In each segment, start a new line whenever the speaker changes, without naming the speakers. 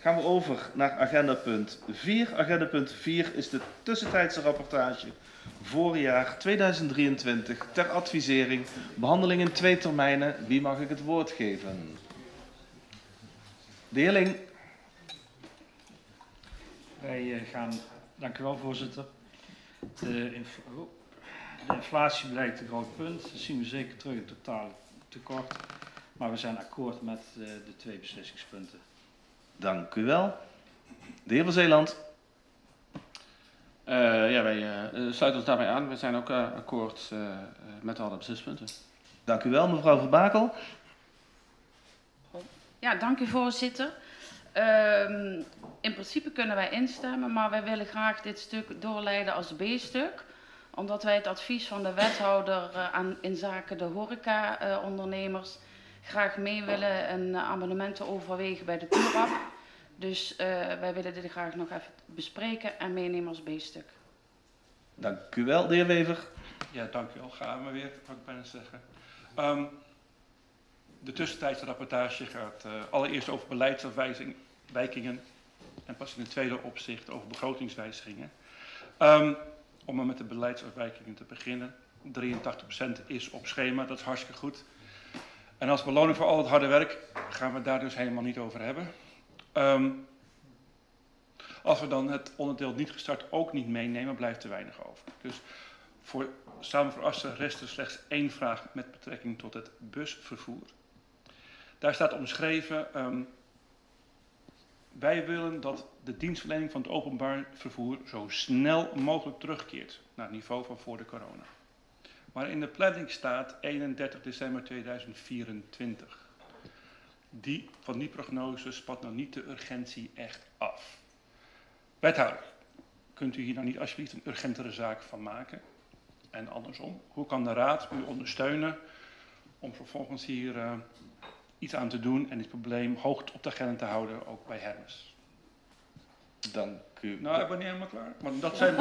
gaan we over naar agenda punt 4. Agenda punt 4 is de tussentijdse rapportage voorjaar 2023 ter advisering. Behandeling in 2 termijnen. Wie mag ik het woord geven? De heer Ling.
Wij gaan, dank u wel voorzitter. De inflatie blijkt een groot punt. Dat zien we zeker terug in totaal tekort. Maar we zijn akkoord met de 2 beslissingspunten.
Dank u wel. De heer van Zeeland.
Wij sluiten ons daarbij aan. We zijn ook akkoord met alle beslissingspunten.
Dank u wel, mevrouw Verbakel.
Ja, dank u voorzitter. In principe kunnen wij instemmen, maar wij willen graag dit stuk doorleiden als B-stuk. Omdat wij het advies van de wethouder in zaken de horeca-ondernemers graag mee willen en amendementen overwegen bij de TURAP. Dus wij willen dit graag nog even bespreken en meenemen als B-stuk.
Dank u wel, de heer Wever.
Ja, dank u wel. Gaan we weer, zou ik bijna zeggen. De tussentijdse rapportage gaat allereerst over beleidsafwijkingen en pas in het tweede opzicht over begrotingswijzigingen. Om maar met de beleidsafwijkingen te beginnen. 83% is op schema, dat is hartstikke goed. En als beloning voor al het harde werk gaan we het daar dus helemaal niet over hebben. Als we dan het onderdeel niet gestart ook niet meenemen, blijft er weinig over. Dus samen voor Assen rest er slechts 1 vraag met betrekking tot het busvervoer. Daar staat omschreven, wij willen dat de dienstverlening van het openbaar vervoer zo snel mogelijk terugkeert naar het niveau van voor de corona. Maar in de planning staat 31 december 2024. Van die prognose spat nou niet de urgentie echt af. Wethouder, kunt u hier nou niet alsjeblieft een urgentere zaak van maken? En andersom, hoe kan de Raad u ondersteunen om vervolgens hier iets aan te doen en dit probleem hoog op de agenda te houden, ook bij Hermes?
Dank u.
Nou, ik ben niet helemaal klaar. Maar dat zijn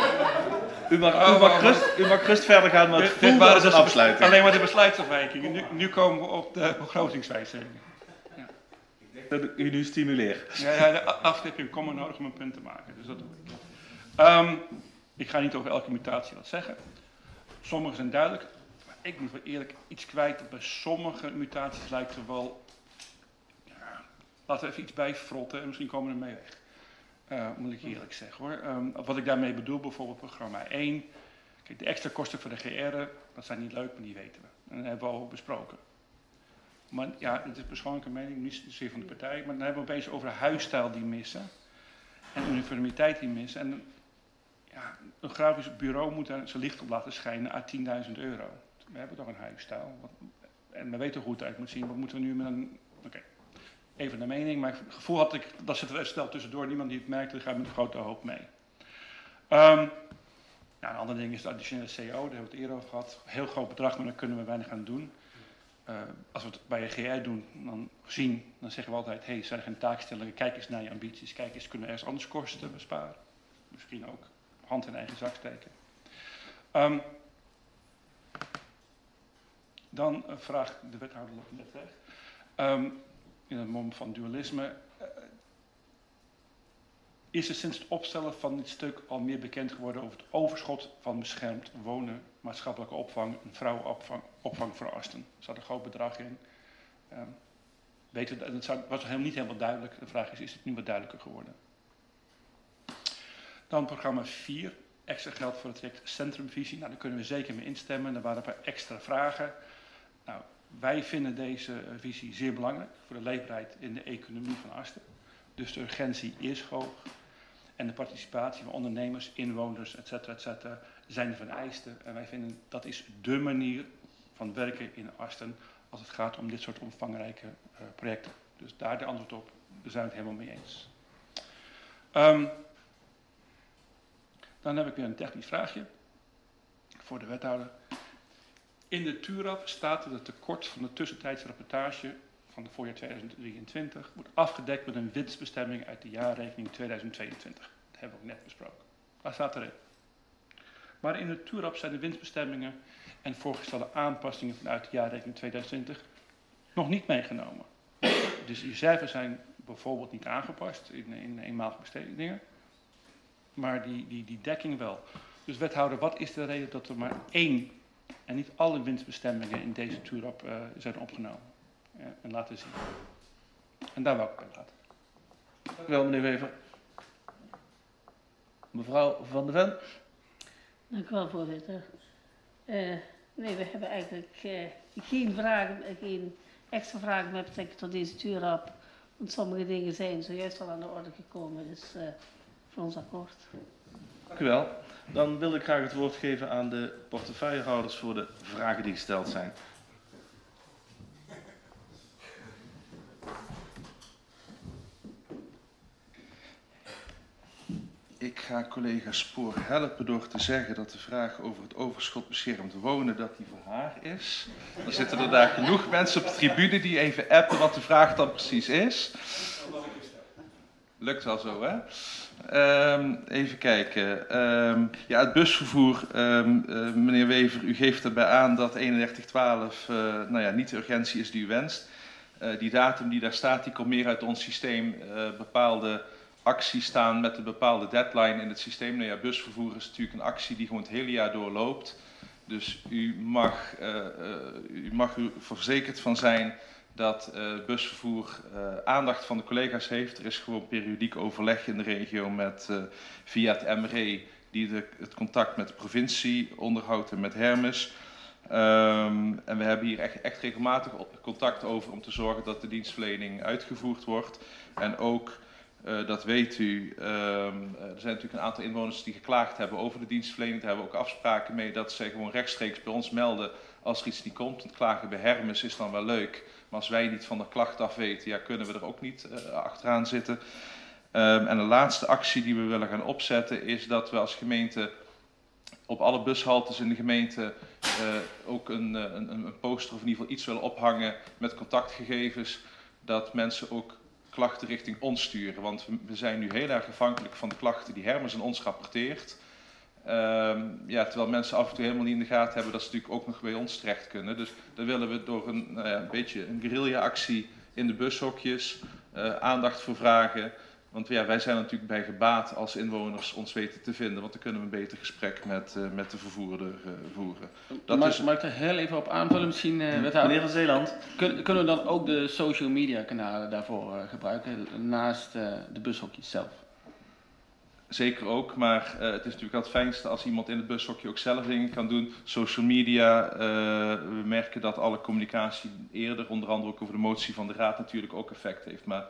U mag rust verder gaan, maar het voelde als een afsluiting.
Alleen maar de besluitafwijkingen. Nu komen we op de begrotingswijzigingen. Ja.
Ik denk dat ik u nu stimuleer.
Ja, de afstiping komt er nodig om een punt te maken. Dus dat doe ik. Ik ga niet over elke mutatie wat zeggen. Sommige zijn duidelijk. Maar ik moet wel eerlijk iets kwijt. Dat bij sommige mutaties lijkt er wel... Ja, laten we even iets bijfrotten en misschien komen we ermee weg. Moet ik eerlijk zeggen hoor. Wat ik daarmee bedoel, bijvoorbeeld programma 1. Kijk, de extra kosten voor de GR, dat zijn niet leuk, maar die weten we. En dat hebben we al besproken. Maar ja, het is persoonlijke mening, niet zozeer van de partij. Maar dan hebben we opeens over huisstijl die missen. En uniformiteit die missen. En ja, een grafisch bureau moet daar zijn licht op laten schijnen à €10.000. We hebben toch een huisstijl. En we weten hoe het uit moet zien. Wat moeten we nu met een... Oké. Even naar mening, maar het gevoel had ik, dat zit er even snel tussendoor, niemand die het merkte, gaat met een grote hoop mee. Een ander ding is de additionele CO, daar hebben we het eerder over gehad. Heel groot bedrag, maar daar kunnen we weinig aan doen. Als we het bij je GR doen, dan zeggen we altijd, hey, zijn er geen taakstellingen, kijk eens naar je ambities, kijk eens, kunnen we ergens anders kosten besparen. Misschien ook hand in eigen zak steken. Dan vraagt de wethouder net weg. In het moment van dualisme, is er sinds het opstellen van dit stuk al meer bekend geworden over het overschot van beschermd wonen, maatschappelijke opvang en vrouwenopvang voor Asten. Er zat een groot bedrag in. Het was niet helemaal duidelijk. De vraag is het nu wat duidelijker geworden? Dan programma 4, extra geld voor het traject Centrumvisie. Nou, daar kunnen we zeker mee instemmen. Er waren een paar extra vragen. Nou, wij vinden deze visie zeer belangrijk voor de leefbaarheid in de economie van Asten. Dus de urgentie is hoog. En de participatie van ondernemers, inwoners, et cetera, zijn de vereisten. En wij vinden dat is dé manier van werken in Asten als het gaat om dit soort omvangrijke projecten. Dus daar de antwoord op, daar zijn we het helemaal mee eens. Dan heb ik weer een technisch vraagje voor de wethouder. In de TURAP staat dat het tekort van de tussentijdse rapportage van het voorjaar 2023 wordt afgedekt met een winstbestemming uit de jaarrekening 2022. Dat hebben we ook net besproken. Daar staat erin. Maar in de TURAP zijn de winstbestemmingen en voorgestelde aanpassingen vanuit de jaarrekening 2020 nog niet meegenomen. Dus die cijfers zijn bijvoorbeeld niet aangepast in eenmalige bestedingen. Maar die dekking wel. Dus wethouder, wat is de reden dat er maar 1 en niet alle winstbestemmingen in deze TURAP zijn opgenomen en laten zien? En daar wou ik bij laten.
Dank u wel, meneer Wever. Mevrouw Van der Ven.
Dank u wel, voorzitter. Nee, we hebben eigenlijk geen extra vragen met betrekking tot deze TURAP. Want sommige dingen zijn zojuist al aan de orde gekomen, dus voor ons akkoord.
Dank u wel. Dan wil ik graag het woord geven aan de portefeuillehouders voor de vragen die gesteld zijn. Ik ga collega Spoor helpen door te zeggen dat de vraag over het overschot beschermd wonen, dat die voor haar is. Er zitten er daar genoeg mensen op de tribune die even appen wat de vraag dan precies is. Lukt wel zo, hè? Even kijken. Ja, het busvervoer, meneer Wever, u geeft erbij aan dat 31/12 nou ja, niet de urgentie is die u wenst. Die datum die daar staat, die komt meer uit ons systeem. Bepaalde acties staan met een bepaalde deadline in het systeem. Nou ja, busvervoer is natuurlijk een actie die gewoon het hele jaar doorloopt. Dus u mag er verzekerd van zijn dat busvervoer aandacht van de collega's heeft. Er is gewoon periodiek overleg in de regio met via het MRE die het contact met de provincie onderhoudt en met Hermes. En we hebben hier echt regelmatig contact over om te zorgen dat de dienstverlening uitgevoerd wordt. En ook, dat weet u, er zijn natuurlijk een aantal inwoners die geklaagd hebben over de dienstverlening. Daar hebben we ook afspraken mee dat zij gewoon rechtstreeks bij ons melden als er iets niet komt. Het klagen bij Hermes is dan wel leuk, maar als wij niet van de klacht af weten, ja, kunnen we er ook niet achteraan zitten. En de laatste actie die we willen gaan opzetten is dat we als gemeente op alle bushaltes in de gemeente ook een poster of in ieder geval iets willen ophangen met contactgegevens, dat mensen ook klachten richting ons sturen. Want we zijn nu heel erg afhankelijk van de klachten die Hermes aan ons rapporteert. Ja, terwijl mensen af en toe helemaal niet in de gaten hebben dat ze natuurlijk ook nog bij ons terecht kunnen. Dus daar willen we door een beetje een guerrilla-actie in de bushokjes aandacht voor vragen. Want ja, wij zijn natuurlijk bij gebaat als inwoners ons weten te vinden, want dan kunnen we een beter gesprek met de vervoerder voeren.
Mag ik er heel even op aanvullen misschien, wethouder?
Meneer Van Zeeland.
Kunnen we dan ook de social media kanalen daarvoor gebruiken, naast de bushokjes zelf?
Zeker ook, maar het is natuurlijk wel het fijnste als iemand in het bushokje ook zelf dingen kan doen. Social media, we merken dat alle communicatie eerder, onder andere ook over de motie van de raad, natuurlijk ook effect heeft. Maar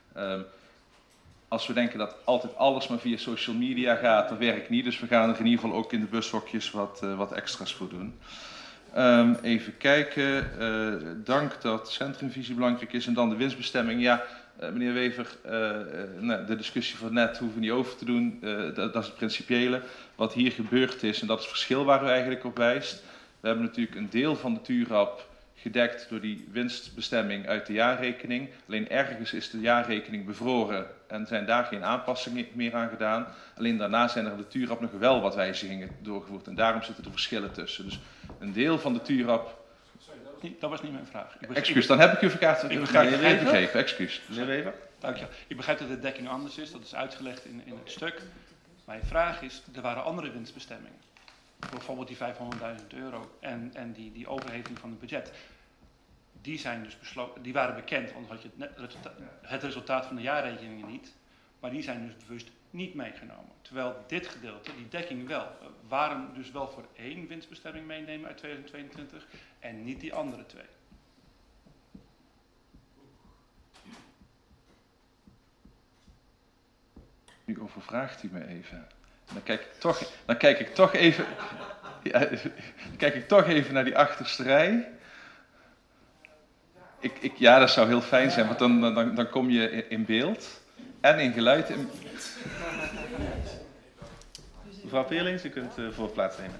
als we denken dat altijd alles maar via social media gaat, dat werkt niet. Dus we gaan er in ieder geval ook in de bushokjes wat extra's voor doen. Even kijken, dank dat centrumvisie belangrijk is en dan de winstbestemming. Ja, meneer Wever, de discussie van net hoeven we niet over te doen, dat is het principiële. Wat hier gebeurd is, en dat is het verschil waar u eigenlijk op wijst. We hebben natuurlijk een deel van de TURAP gedekt door die winstbestemming uit de jaarrekening. Alleen ergens is de jaarrekening bevroren en zijn daar geen aanpassingen meer aan gedaan. Alleen daarna zijn er in de TURAP nog wel wat wijzigingen doorgevoerd en daarom zitten er verschillen tussen. Dus een deel van de TURAP...
Dat was niet mijn vraag.
Excuus, dan heb ik u verkeerd begrepen. Excuus.
Meneer Wever? Dank je. Ik begrijp dat de dekking anders is, dat is uitgelegd in het stuk. Mijn vraag is, er waren andere winstbestemmingen. Bijvoorbeeld die €500.000 en die overheving van het budget. Die zijn dus besloten, die waren bekend, want had je het resultaat van de jaarrekeningen niet. Maar die zijn dus bewust niet meegenomen. Terwijl dit gedeelte, die dekking wel, waren dus wel voor 1 winstbestemming meenemen uit 2022 en niet die andere 2.
Nu overvraagt u me even. Dan kijk ik toch even naar die achterste rij. Ja, dat zou heel fijn zijn, want dan kom je in beeld en in geluid. Mevrouw Peerlings, u kunt voor plaats nemen.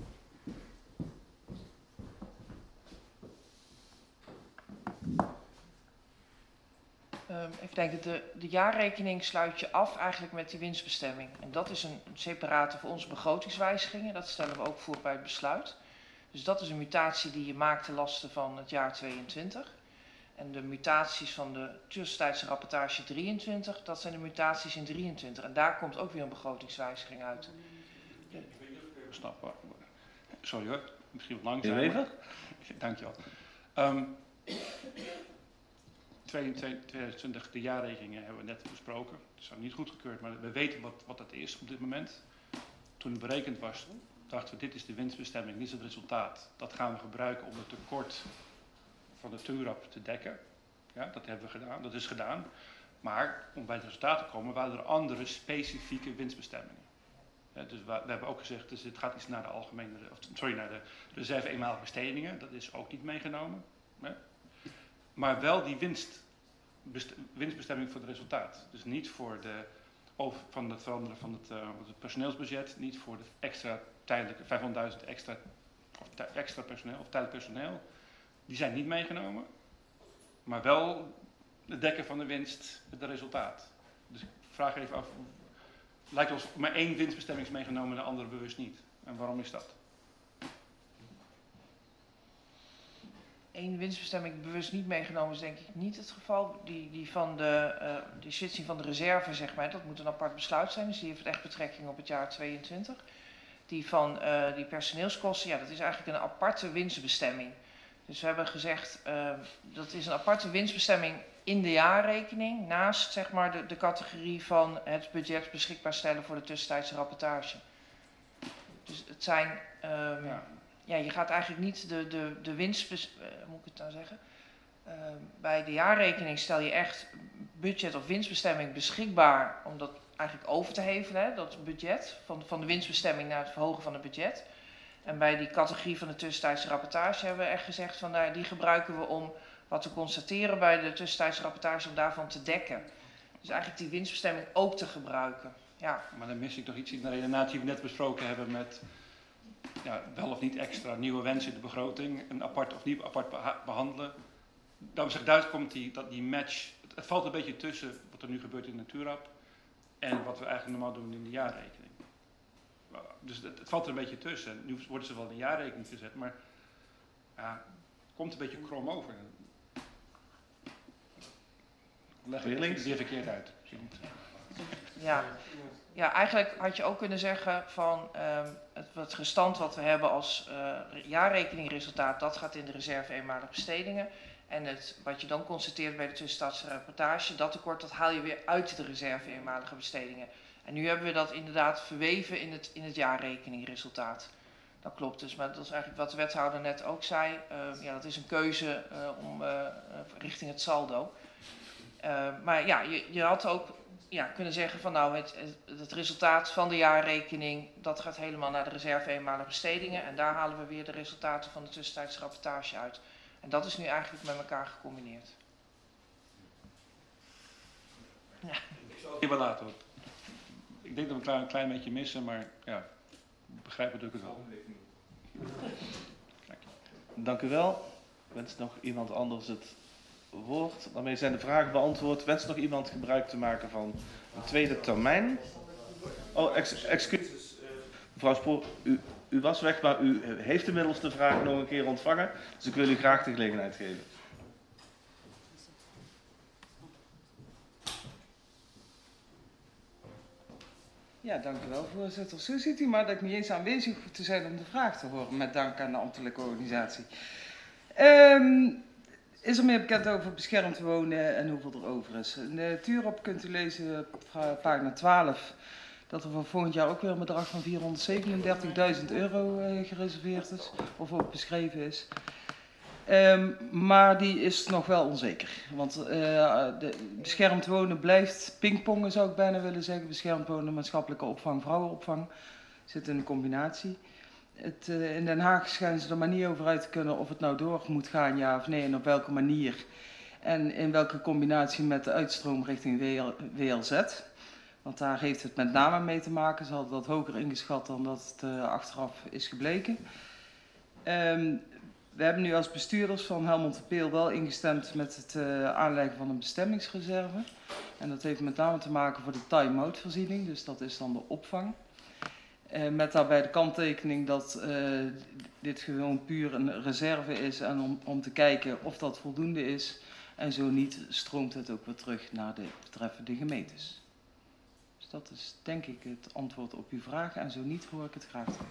Even denken, de jaarrekening sluit je af eigenlijk met die winstbestemming. En dat is een separate voor onze begrotingswijzigingen. Dat stellen we ook voor bij het besluit. Dus dat is een mutatie die je maakt ten laste van het jaar 22. En de mutaties van de tussentijdse rapportage 23, dat zijn de mutaties in 23. En daar komt ook weer een begrotingswijziging uit.
Snap maar. Sorry hoor, misschien wat
Heer
langzamer.
Wever?
Dankjewel. 2020, de jaarrekeningen hebben we net besproken. Het is nog niet goedgekeurd, maar we weten wat dat is op dit moment. Toen het berekend was, dachten we, dit is de winstbestemming, dit is het resultaat. Dat gaan we gebruiken om het tekort van de TURAP te dekken. Ja, dat hebben we gedaan, dat is gedaan. Maar om bij het resultaat te komen, waren er andere specifieke winstbestemmingen. Ja, dus we hebben ook gezegd, dus het gaat iets naar de naar de reserve eenmalige bestedingen. Dat is ook niet meegenomen. Ja. Maar wel die winstbestemming voor het resultaat. Dus niet voor van het veranderen van het personeelsbudget, niet voor het extra tijdelijke 500.000 extra personeel of tijdelijk personeel. Die zijn niet meegenomen, maar wel het dekken van de winst, het resultaat. Dus ik vraag even af, lijkt ons maar één winstbestemming is meegenomen en de andere bewust niet. En waarom is dat?
Eén winstbestemming bewust niet meegenomen is denk ik niet het geval. Die van de switching van de reserve, zeg maar, dat moet een apart besluit zijn. Dus die heeft echt betrekking op het jaar 22. Die van die personeelskosten, ja, dat is eigenlijk een aparte winstbestemming. Dus we hebben gezegd, dat is een aparte winstbestemming in de jaarrekening, naast zeg maar de categorie van het budget beschikbaar stellen voor de tussentijdse rapportage. Dus het zijn, ja, je gaat eigenlijk niet de winst, moet ik het nou zeggen? Bij de jaarrekening stel je echt budget of winstbestemming beschikbaar om dat eigenlijk over te hevelen, hè, dat budget, van de winstbestemming naar het verhogen van het budget. En bij die categorie van de tussentijdse rapportage hebben we echt gezegd van die gebruiken we om wat te constateren bij de tussentijdse rapportage om daarvan te dekken. Dus eigenlijk die winstbestemming ook te gebruiken. Ja.
Maar dan mis ik toch iets in de redenatie die we net besproken hebben met wel of niet extra nieuwe wensen in de begroting, een apart of niet apart behandelen. Dan zegt duidelijk komt dat die match, het valt een beetje tussen wat er nu gebeurt in de TURAP en wat we eigenlijk normaal doen in de jaarrekening. Dus het valt er een beetje tussen. Nu worden ze wel in de jaarrekening gezet, maar ja, het komt een beetje krom over. Leg ik het weer verkeerd uit.
Ja, eigenlijk had je ook kunnen zeggen van het restant wat we hebben als jaarrekeningresultaat, dat gaat in de reserve eenmalige bestedingen. En wat je dan constateert bij de tussentijdse rapportage, dat tekort dat haal je weer uit de reserve eenmalige bestedingen. En nu hebben we dat inderdaad verweven in het jaarrekeningresultaat. Dat klopt dus, maar dat is eigenlijk wat de wethouder net ook zei. Dat is een keuze om richting het saldo. Maar ja, je had ook kunnen zeggen van nou, het resultaat van de jaarrekening, dat gaat helemaal naar de reserve eenmalige bestedingen. En daar halen we weer de resultaten van de tussentijdse rapportage uit. En dat is nu eigenlijk met elkaar gecombineerd. Ja.
Ik zal het hier wel laten hoor. Ik denk dat we een klein beetje missen, maar ja, ik begrijp natuurlijk het wel.
Dank u wel. Wenst nog iemand anders het woord? Daarmee zijn de vragen beantwoord. Wenst nog iemand gebruik te maken van een tweede termijn? Oh, excuses. Mevrouw Spoor, u was weg, maar u heeft inmiddels de vraag nog een keer ontvangen. Dus ik wil u graag de gelegenheid geven.
Ja, dank u wel, voorzitter. Zo ziet u maar dat ik niet eens aanwezig hoef te zijn om de vraag te horen, met dank aan de ambtelijke organisatie. Is er meer bekend over beschermd wonen en hoeveel er over is? In de TURAP kunt u lezen op pagina 12 dat er voor volgend jaar ook weer een bedrag van €437.000 gereserveerd is, of ook beschreven is. Maar die is nog wel onzeker. Want de beschermd wonen blijft pingpongen, zou ik bijna willen zeggen. Beschermd wonen, maatschappelijke opvang, vrouwenopvang. Zit in een combinatie. In Den Haag schijnen ze er maar niet over uit te kunnen of het nou door moet gaan, ja of nee, en op welke manier. En in welke combinatie met de uitstroom richting WLZ. Want daar heeft het met name mee te maken. Ze hadden dat hoger ingeschat dan dat het achteraf is gebleken. We hebben nu als bestuurders van Helmond de Peel wel ingestemd met het aanleggen van een bestemmingsreserve. En dat heeft met name te maken voor de time-out voorziening, dus dat is dan de opvang. Met daarbij de kanttekening dat dit gewoon puur een reserve is en om te kijken of dat voldoende is. En zo niet stroomt het ook weer terug naar de betreffende gemeentes. Dus dat is denk ik het antwoord op uw vraag. En zo niet hoor ik het graag terug.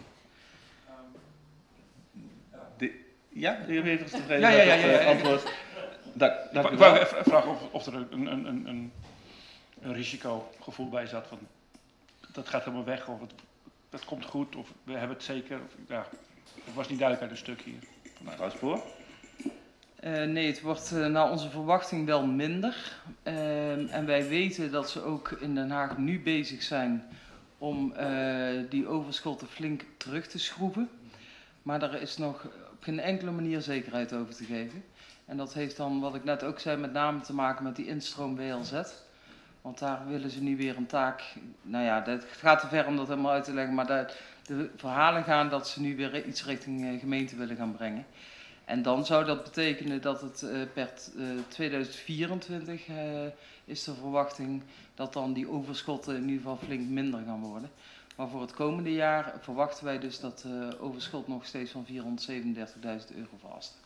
Ja, de heer Wevers tevreden
Ja,
met
ja,
het
ja.
antwoord. Dank u
Ik
wel.
wou even vragen of er een risicogevoel bij zat van dat gaat helemaal weg of het komt goed of we hebben het zeker. Of, ja, het was niet duidelijk uit een stuk hier.
Mevrouw Spoor.
Nee, het wordt naar onze verwachting wel minder. En wij weten dat ze ook in Den Haag nu bezig zijn om die overschotten flink terug te schroeven. Maar daar is nog op geen enkele manier zekerheid over te geven. En dat heeft dan, wat ik net ook zei, met name te maken met die instroom WLZ. Want daar willen ze nu weer een taak. Nou ja, het gaat te ver om dat helemaal uit te leggen. Maar de verhalen gaan dat ze nu weer iets richting gemeente willen gaan brengen. En dan zou dat betekenen dat het per 2024 is de verwachting dat dan die overschotten in ieder geval flink minder gaan worden. Maar voor het komende jaar verwachten wij dus dat overschot nog steeds van €437.000 vast.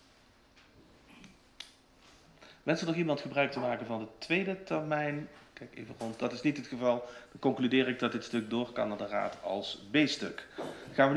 Wenst er nog iemand gebruik te maken van de tweede termijn? Kijk even rond. Dat is niet het geval. Dan concludeer ik dat dit stuk door kan naar de raad als B-stuk. Gaan we nu